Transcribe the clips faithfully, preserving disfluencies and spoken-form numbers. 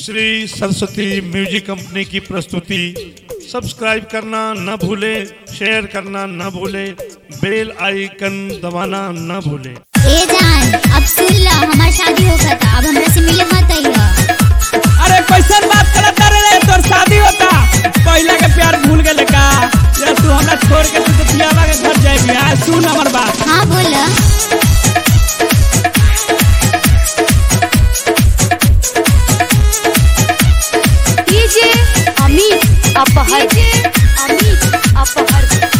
Shri Saraswati music company की प्रस्तुति। Subscribe करना न भूले, शेयर करना न भूले, बेल आइकन दबाना न भूले। ए जान, अब सुन लो, हमार शादी होगा था, अब हमरा से मिले मत आइयो। अरे कैसन बात करत रे, तोर शादी होता, पहला के प्यार भूल गेले का? या तू हमरा छोड़ के तू तो पियावा के घर जाएगी? आ सुन हमर बात। हां बोल। डीजे अमित अपहर, अमित अपहर।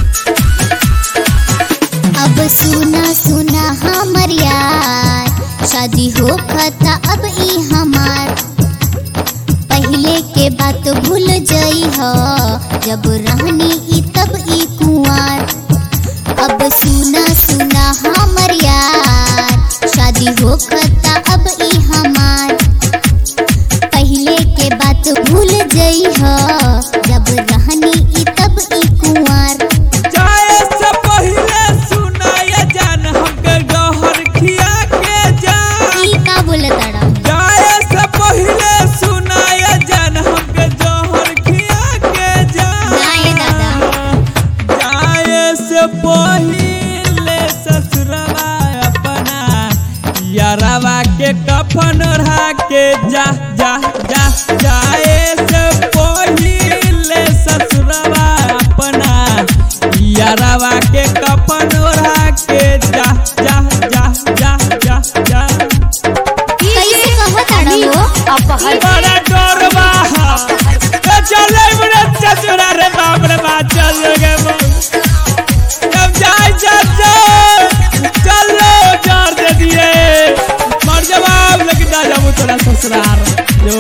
अब सुना सुना हमर यार, शादी होगा था अब ई हमार। पहले के बात भूल जाई हो, जब रहनी ई तब ई कुंवार। अब सुना सुना हमर यार, शादी होगा था अब ई हमार। पहले के बात भूल जाई हो, जब रहनी ई तब ई कुंवार। जाए से पहले सुना ये जान, हमके गहर खिया के जा। ई का बोलताड़ा? जाए से पहले सुना ये जान, हमके गहर खिया के जा। नाय दादा। जाए से पहले ससुरवा अपना यारवा के कफन ओढ़ा के जा जा जा। जाए से पहले ससुरवा अपना यारवा के कफन ओढ़ा के जा जा जा जा जा जा। कैसे कहताड़ा हो? अपहर बड़ा डर बा, ए चले बड़े ससुरा रे, बाप रे बाप, चल गे जब जाए चल चलो जार दे दिए, मर जवाब लेकिन ना जाऊँ तोरा ससुराल जो।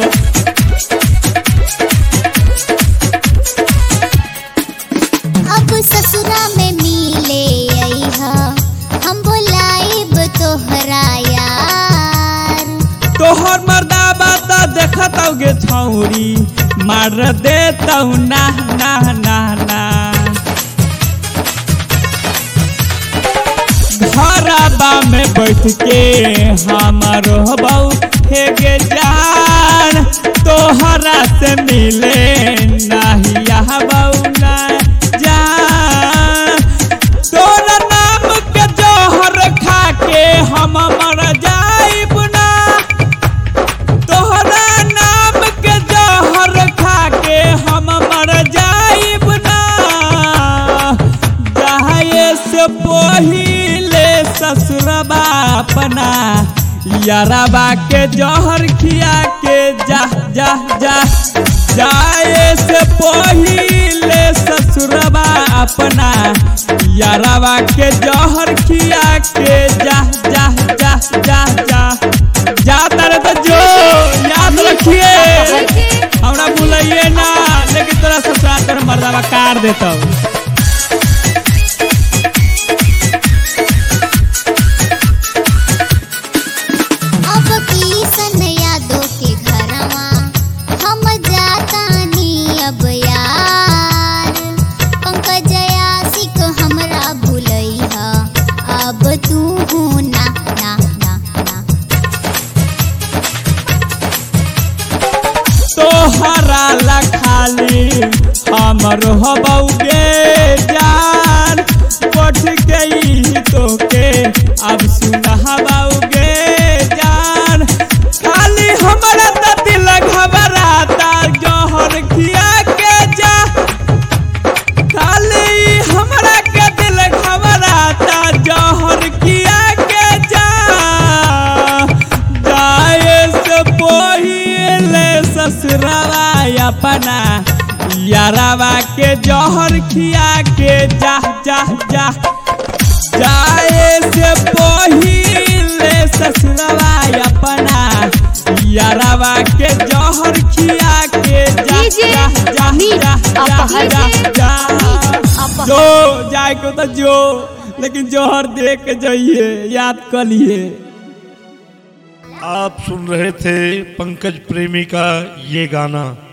अब ससुरा में मिले अइहा, हम बोलाइब तोहरा यार। तोहर मर्दा बात देखत गे छौरी, मार देता ना ना ना ना। घरबा में बैठ के हमारो बहू हे गे जान, तोहरा से मिले नहीं यहाँ बहू ना जान। तोरा नाम के जहर खा के हम मर जाइब ना, तोहरा नाम के जहर खा के हम मर जाइब ना। जाए से पहिले ससुरबा अपना यारबा के जहर खिया के जा जा जा। जाए से पहिले ससुरबा अपना यारबा के जहर खिया के जा जा जा जा जा। जाता रे तो जो याद रखिए, हमरा भूलिए ना, लेकिन तोरा ससुराल तोर मर्दावा काट देता। अब किसन यादों के घरवा हम जातानी अब यार। पंकज आशिक हमरा भूलइहा, अब तू हूँ ना ना ना ना। तोहरा ला खाली हमर हबौगे जान, पठ गई तोके अब सुनहबौगे जान। खाली हमरा त दिल घबराता, जहर खिया के जा। खाली हमरा के दिल घबराता, जहर खिया के जा। जाए से पहिले ससुरवा अपना यारवा के जहर खिया के जा जा जा। जाए से पहिले ससुरवा अपना यारवा के जहर खिया के जा जा जा जा जा जा। जो जाए को तो जो, लेकिन जहर देख के जाइए, याद कर लिए। आप सुन रहे थे पंकज प्रेमी का ये गाना।